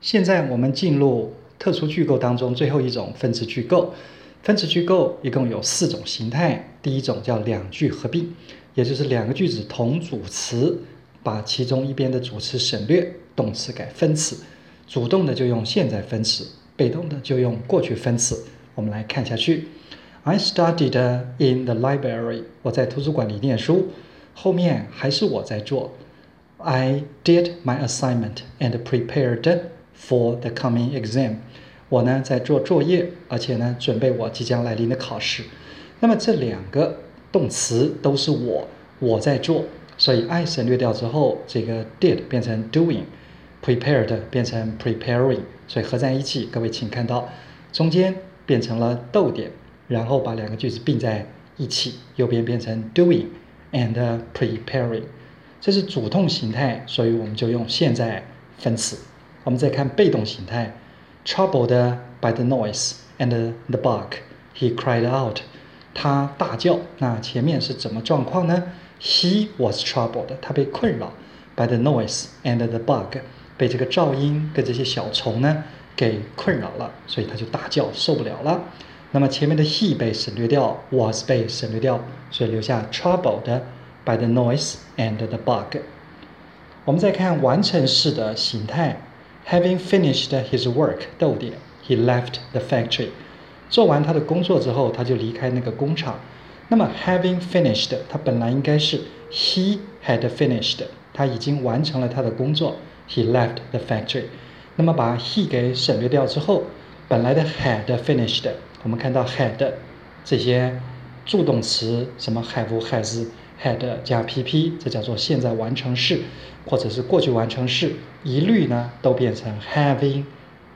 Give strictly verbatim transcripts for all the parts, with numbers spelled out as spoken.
现在我们进入特殊句构当中最后一种分词句构。分词句构一共有四种形态，第一种叫两句合并，也就是两个句子同主词，把其中一边的主词省略，动词改分词。主动的就用现在分词，被动的就用过去分词。我们来看下去。I studied in the library. 我在图书馆里念书。后面还是我在做。I did my assignment and prepared for the coming exam. 我呢在做作业，而且呢准备我即将来临的考试。那么这两个动词都是我，我在做，所以 I 省略掉之后，这个 did 变成 doing，prepared 变成 preparing， 所以合在一起，各位请看到中间变成了逗点，然后把两个句子并在一起，右边变成 doing and preparing， 这是主动形态，所以我们就用现在分词。我们再看被动形态。Troubled by the noise and the bug, he cried out. 他大叫。那前面是怎么状况呢？ He was troubled. 他被困扰 by the noise and the bug. 被这个噪音跟这些小虫呢给困扰了，所以他就大叫，受不了了。那么前面的 he 被省略掉， was 被省略掉，所以留下 troubled by the noise and the bug. 我们再看完成式的形态。Having finished his work, 逗点 he left the factory. 做完他的工作之后，他就离开那个工厂。那么 having finished 它本来应该是 he had finished， 他已经完成了他的工作。he left the factory。 那么把 he 给省略掉之后，本来的 had finished， 我们看到 had 这些助动词，什么 have has had 加 pp， 这叫做现在完成式或者是过去完成式，一律呢都变成 having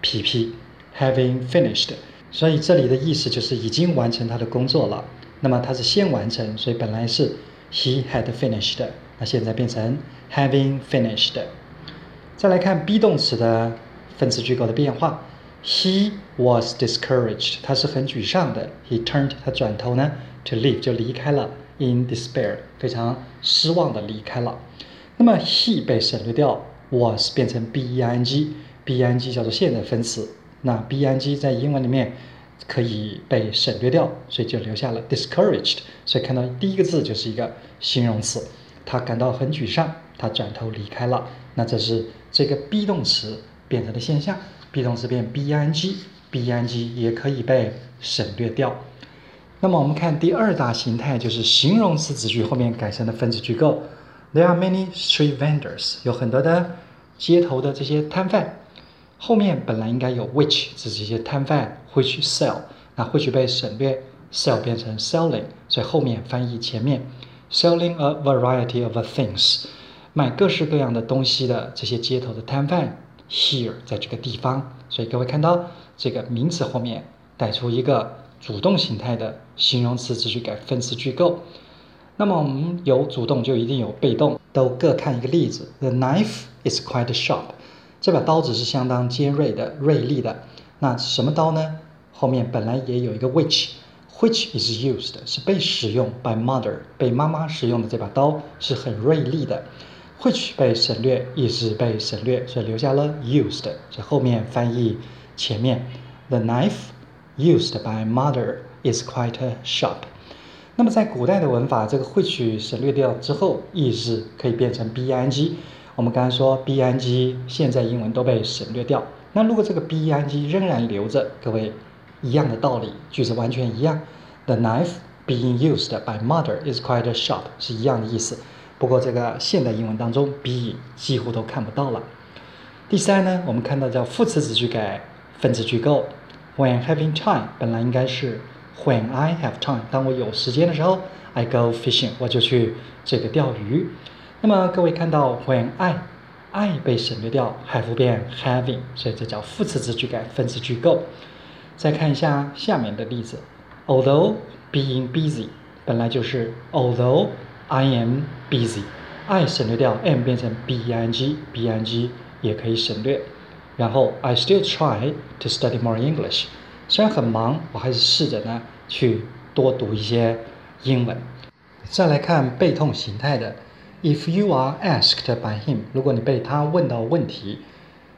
pp having finished。 所以这里的意思就是已经完成他的工作了。那么他是先完成，所以本来是 he had finished， 那现在变成 having finished。 再来看 be 动词的分词句构的变化。 He was discouraged， 他是很沮丧的。 He turned， 他转头呢 to leave， 就离开了。 In despair， 非常失望的离开了。那么 he 被省略掉， was 变成 beng， beng 叫做现在分词。那 beng 在英文里面可以被省略掉，所以就留下了 discouraged。 所以看到第一个字就是一个形容词，他感到很沮丧，他转头离开了。那这是这个 be 动词变成的现象。 be 动词变 beng， beng 也可以被省略掉。那么我们看第二大形态，就是形容词子句后面改成的分词句构。There are many street vendors， 有很多的街头的这些摊贩。后面本来应该有 which， 这是一些摊贩 which sell， 那 which 被省略 sell 变成 selling， 所以后面翻译前面 selling a variety of things， 卖各式各样的东西的这些街头的摊贩 here 在这个地方。所以各位看到这个名词后面带出一个主动形态的形容词子句改分词句构。那么我们有主动就一定有被动，都各看一个例子。 The knife is quite sharp， 这把刀子是相当尖锐的、锐利的。那什么刀呢？后面本来也有一个 which， which is used 是被使用 by mother， 被妈妈使用的这把刀是很锐利的。which 被省略 is 被省略，所以留下了 used， 所以后面翻译前面 The knife used by mother is quite sharp。 那么在古代的文法，这个 which 省略掉之后 is 可以变成 beng。 我们刚才说 beng 现在英文都被省略掉，那如果这个 beng 仍然留着，各位一样的道理，句子完全一样。 The knife being used by mother is quite sharp 是一样的意思，不过这个现代英文当中 be 几乎都看不到了。第三呢，我们看到叫副词子句改分词句构。When having time 本来应该是 When I have time， 当我有时间的时候 I go fishing， 我就去这个钓鱼。那么各位看到 When I I 被省略掉， have 变 having， 所以这叫副词子句改分词句构。再看一下下面的例子。 Although being busy 本来就是 Although I am busy， I 省略掉 am 变成 beng， beng 也可以省略。然后 I still try to study more English， 虽然很忙，我还是试着呢去多读一些英文。再来看被动形态的 If you are asked by him， 如果你被他问到问题，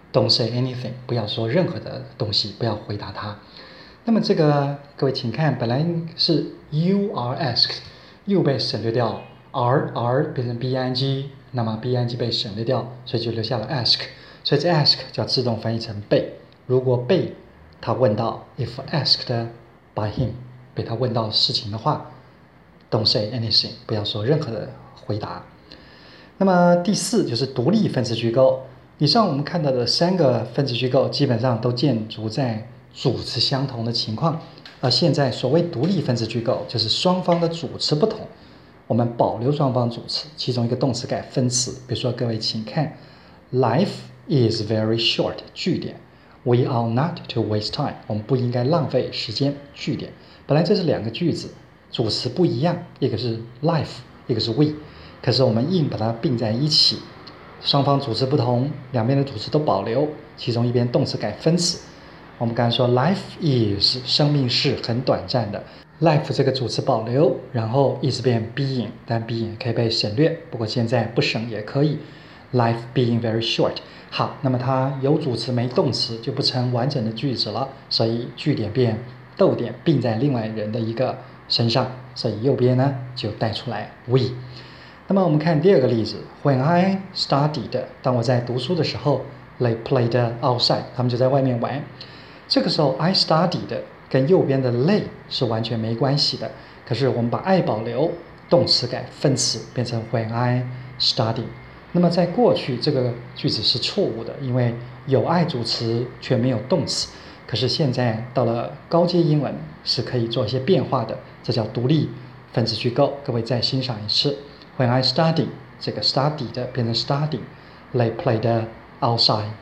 Don't say anything， 不要说任何的东西，不要回答他。那么这个各位请看，本来是 you are asked，you 被省略掉 ，are are 变成 be-ing， 那么 be-ing 被省略掉，所以就留下了 ask， 所以这 ask 就要自动翻译成被。如果被他问到 ，if asked by him， 被他问到事情的话 ，don't say anything， 不要说任何的回答。那么第四就是独立分词句构。以上我们看到的三个分词句构基本上都建筑在主词相同的情况，而现在所谓独立分词句构就是双方的主词不同，我们保留双方主词，其中一个动词改分词。比如说各位请看 Life is very short 句点 We are not to waste time 我们不应该浪费时间句点。本来这是两个句子，主词不一样，一个是 life 一个是 we， 可是我们硬把它并在一起，双方主词不同，两边的主词都保留，其中一边动词改分词。我们刚才说 life is 生命是很短暂的， life 这个主词保留，然后 is 变 being， 但 being 可以被省略，不过现在不省也可以 life being very short。 好，那么它有主词没动词就不成完整的句子了，所以句点变逗点并在另外人的一个身上，所以右边呢就带出来 we。那么我们看第二个例子 When I studied 当我在读书的时候 They played outside 他们就在外面玩。这个时候 I studied 跟右边的 they 是完全没关系的，可是我们把 I 保留，动词改分词变成 When I studied。 那么在过去这个句子是错误的，因为有 I 主词却没有动词，可是现在到了高阶英文是可以做一些变化的，这叫独立分词句构。各位再欣赏一次When I studied 这个 studied 变成 studying They played outside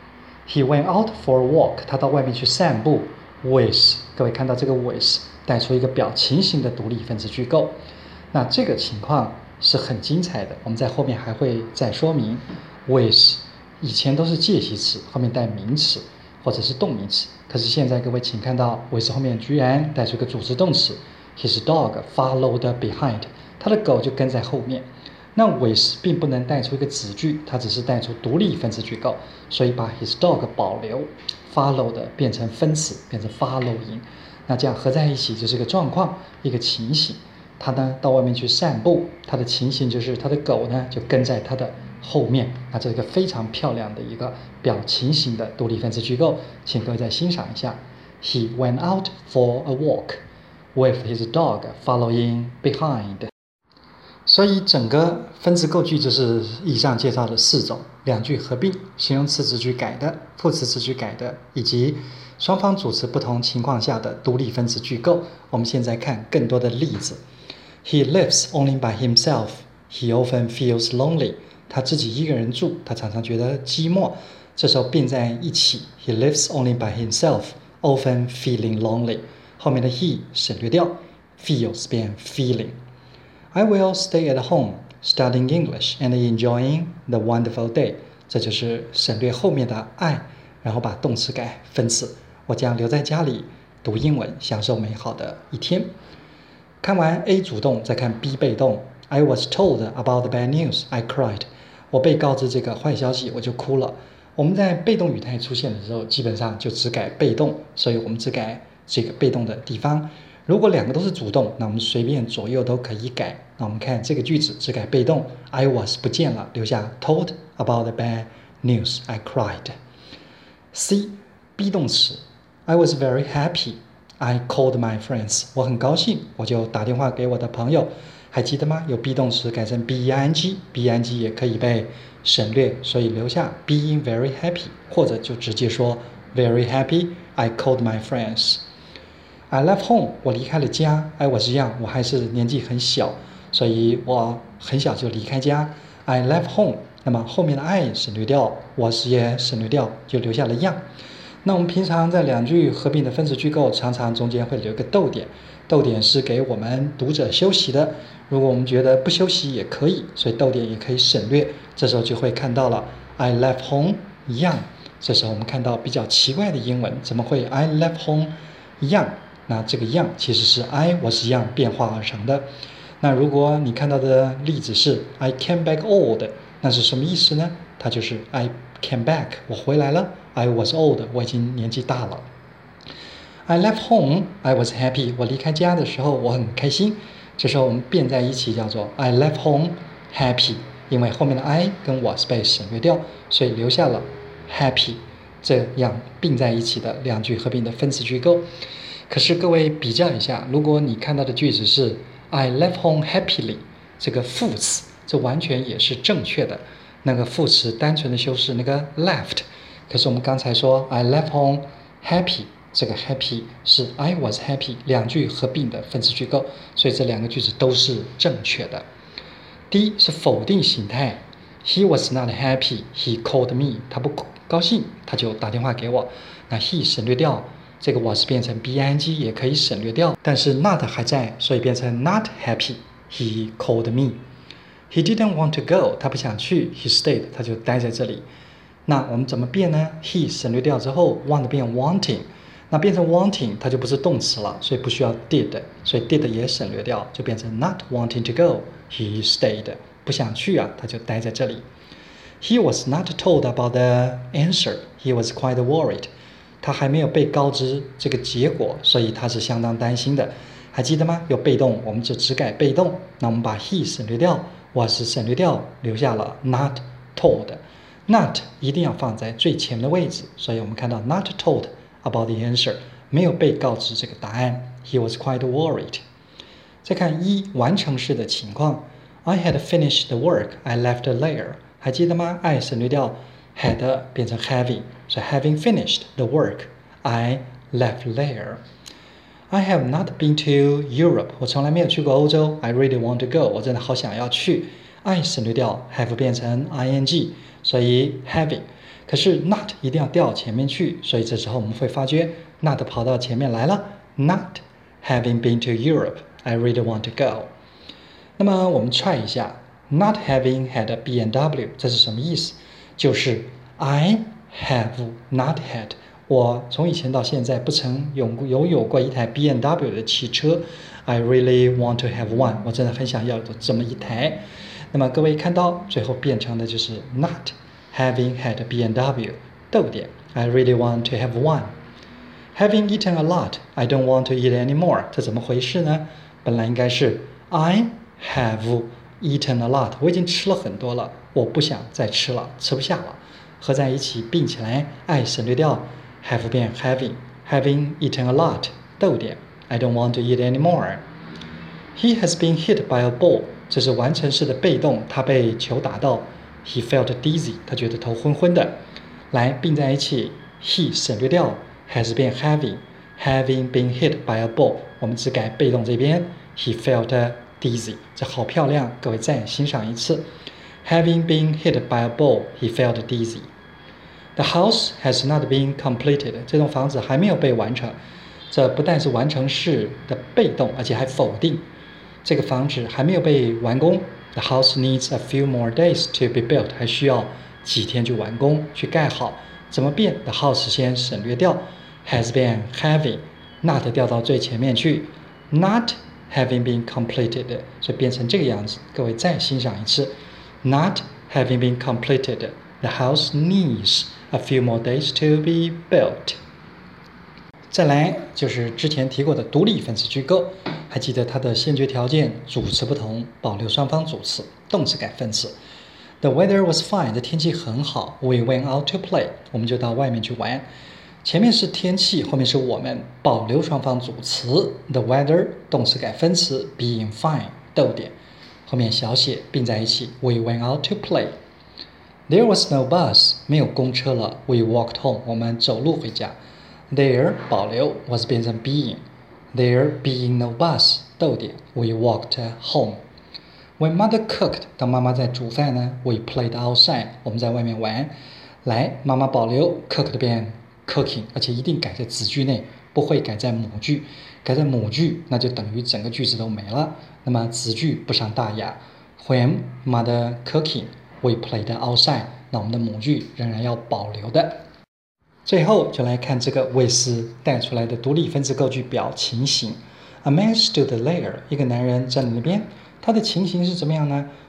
He went out for a walk 他到外面去散步 with 各位看到这个 with 带出一个表情型的独立分词句构。那这个情况是很精彩的，我们在后面还会再说明。 with 以前都是介系词，后面带名词或者是动名词，可是现在各位请看到 with 后面居然带出一个主词动词 His dog followed behind他的狗就跟在后面。那 with 并不能带出一个子句，它只是带出独立分词句构，所以把 his dog 保留 followed 变成分词，变成 following。 那这样合在一起就是个状况，一个情形。他呢到外面去散步，他的情形就是他的狗呢就跟在他的后面。那这是一个非常漂亮的一个表情型的独立分词句构，请各位再欣赏一下。 He went out for a walk with his dog following behind。 所以整个分词构句就是以上介绍的四种：两句合并、形容词子句改的、副词子句改的，以及双方主词不同情况下的独立分词句构。我们现在看更多的例子。He lives only by himself. He often feels lonely. 他自己一个人住，他常常觉得寂寞。这时候并在一起 ，He lives only by himself, often feeling lonely。后面的 he 省略掉 ，feels 变 feeling。I will stay at home, studying English and enjoying the wonderful day。这就是省略后面的 I， 然后把动词改分词。我将留在家里读英文，享受美好的一天。看完 A 主动，再看 B 被动。I was told about the bad news. I cried. 我被告知这个坏消息，我就哭了。我们在被动语态出现的时候，基本上就只改被动，所以我们只改这个被动的地方。如果两个都是主动，那我们随便左右都可以改。那我们看这个句子只改被动 ，I was 不见了，留下 told about the bad news. I cried. C be 动词 I was very happy. I called my friends. 我很高兴，我就打电话给我的朋友。还记得吗？有 be 动词改成 be-ing，be-ing 也可以被省略，所以留下 being very happy， 或者就直接说 very happy. I called my friends.I left home. 我离开了家。I was young. 我还是年纪很小，所以我很小就离开家。I left home. 那么后面的 I 省略掉 ，was 也省略掉，就留下了 young。那我们平常在两句合并的分词句构，常常中间会留个逗点，逗点是给我们读者休息的。如果我们觉得不休息也可以，所以逗点也可以省略。这时候就会看到了 I left home young。这时候我们看到比较奇怪的英文，怎么会 I left home young？那这个 young 其实是 I was young 变化而成的。那如果你看到的例子是 I came back old， 那是什么意思呢？它就是 I came back， 我回来了。I was old， 我已经年纪大了。I left home， I was happy， 我离开家的时候我很开心。这时候我们变在一起叫做 I left home happy， 因为后面的 I 跟 was 被省略掉，所以留下了 happy， 这样并在一起的两句合并的分词句构。可是各位比较一下，如果你看到的句子是 I left home happily， 这个副词这完全也是正确的，那个副词单纯的修饰那个 left， 可是我们刚才说 I left home happy， 这个 happy 是 I was happy， 两句合并的分词句构，所以这两个句子都是正确的。第一是否定形态， He was not happy, he called me， 他不高兴他就打电话给我。那 he 省略掉，这个 was 变成 be-ing 也可以省略掉，但是 not 还在，所以变成 not happy, he called me。He didn't want to go， 他不想去 he stayed， 他就待在这里。那我们怎么变呢？ he 省略掉之后 want 变 wanting， 那变成 wanting 它就不是动词了，所以不需要 did， 所以 did 也省略掉，就变成 not wanting to go he stayed， 不想去啊他就待在这里。He was not told about the answer， he was quite worried， 他还没有被告知这个结果，所以他是相当担心的。还记得吗？有被动我们就只改被动，那我们把 he 省略掉was 省略掉，留下了 not told。not 一定要放在最前面的位置，所以我们看到 not told about the answer， 没有被告知这个答案。He was quite worried。再看一完成式的情况 ，I had finished the work, I left later。还记得吗 ？I 省略掉 had 变成 having， 所以 having finished the work, I left later。I have not been to Europe， 我从来没有去过欧洲。I really want to go， 我真的好想要去。I 省略掉 have 变成 ing， 所以 having。可是 not 一定要调前面去，所以这时候我们会发觉 not 跑到前面来了。Not having been to Europe, I really want to go。那么我们 try 一下 ，not having had a B and W， 这是什么意思？就是 I have not had。我从以前到现在不曾有有有过一台 B and W 的汽车 ，I really want to have one。我真的很想要有这么一台。那么各位看到最后变成的就是 not having had a B and W， 逗点 I really want to have one。Having eaten a lot, I don't want to eat anymore。这怎么回事呢？本来应该是 I have eaten a lot， 我已经吃了很多了，我不想再吃了，吃不下了。合在一起并起来 ，I 省略掉。have 变 having having eaten a lot 逗点 I don't want to eat anymore。 He has been hit by a ball， 这是完成式的被动，他被球打到。He felt dizzy， 他觉得头昏昏的。来并在一起 he 省略掉 has 变 having having been hit by a ball， 我们只改被动这边 he felt dizzy， 这好漂亮，各位再欣赏一次。Having been hit by a ball, he felt dizzy。The house has not been completed， 这栋房子还没有被完成。这不但是完成式的被动，而且还否定。这个房子还没有被完工。The house needs a few more days to be built， 还需要几天去完工，去盖好。怎么变 ？The house 先省略掉 ，has been having not 调到最前面去 ，not having been completed， 所以变成这个样子。各位再欣赏一次 ，not having been completed，the house needs a few more days to be built。再来就是之前提过的独立分词句构，还记得它的先决条件，主词不同，保留双方主词，动词改分词。The weather was fine， 这天气很好。We went out to play， 我们就到外面去玩。前面是天气，后面是我们，保留双方主词。The weather 动词改分词 ，being fine 逗点，后面小写并在一起。We went out to play。There was no bus， 没有公车了。We walked home， 我们走路回家。There 保留 was 变成 being。There being no bus 逗点 We walked home。When mother cooked， 当妈妈在煮饭呢 We played outside， 我们在外面玩。来，妈妈保留 cooked 变 cooking， 而且一定改在子句内，不会改在母句。改在母句，那就等于整个句子都没了。那么子句不上大雅。When mother cooking，We played outside， 那我们的母句仍然要保留的。最后就来看这个魏斯带出来的独立分词构句表情形。A man stood there， 一个男人站在那边，他的情形是怎么样呢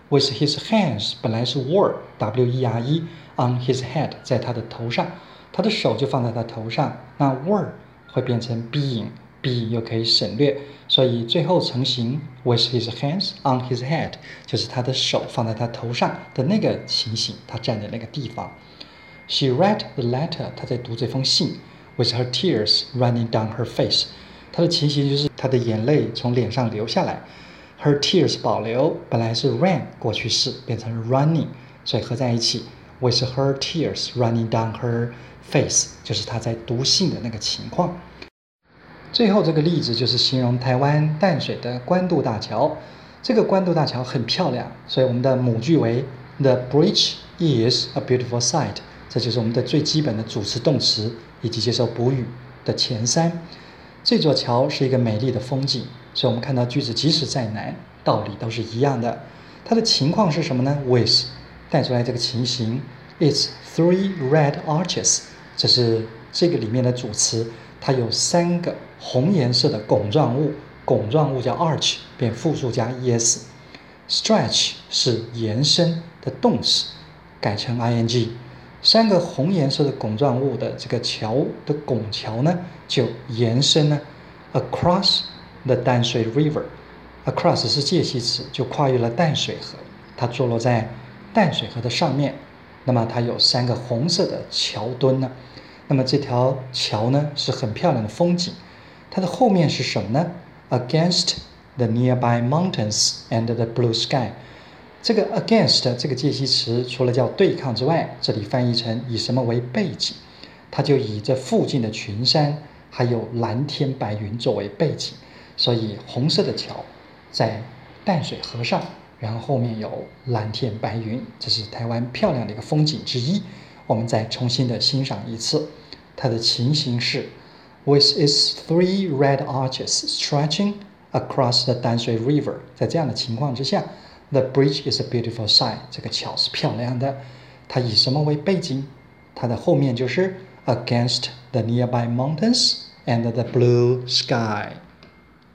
with his hands 本来是 were W E R E on his head 在他的头上，他的手就放在他头上，那 were 会变成 being being 又可以省略，所以最后成型 with his hands on his head 就是他的手放在他头上的那个情形，他站在那个地方。She read the letter 她在读这封信 with her tears running down her face 她的情形就是她的眼泪从脸上流下来。Her tears 保留，本来是 ran 过去式变成 running， 所以合在一起 with her tears running down her face 就是她在读信的那个情况。最后这个例子就是形容台湾淡水的关渡大桥，这个关渡大桥很漂亮，所以我们的母句为 The bridge is a beautiful sight， 这就是我们的最基本的主词动词以及接受补语的前三。这座桥是一个美丽的风景，所以我们看到句子即使再难，道理都是一样的。它的情况是什么呢？ with 带出来这个情形 It's three red arches， 这是这个里面的主词，它有三个红颜色的拱状物，拱状物叫 arch 变复数加 es。 stretch 是延伸的动词，改成 ing。 三个红颜色的拱状物的这个桥的拱桥呢，就延伸呢 across the 淡水 river。 across 是介系词，就跨越了淡水河，它坐落在淡水河的上面，那么它有三个红色的桥墩呢。那么这条桥呢是很漂亮的风景，它的后面是什么呢？ Against the nearby mountains and the blue sky。 这个 against 这个介系词除了叫对抗之外，这里翻译成以什么为背景，它就以这附近的群山还有蓝天白云作为背景，所以红色的桥在淡水河上，然后后面有蓝天白云，这是台湾漂亮的一个风景之一。我们再重新的欣赏一次，它的情形是 With its three red arches stretching across the 淡水 river， 在这样的情况之下 The bridge is a beautiful sight， 这个桥是漂亮的，它以什么为背景？它的后面就是 Against the nearby mountains and the blue sky。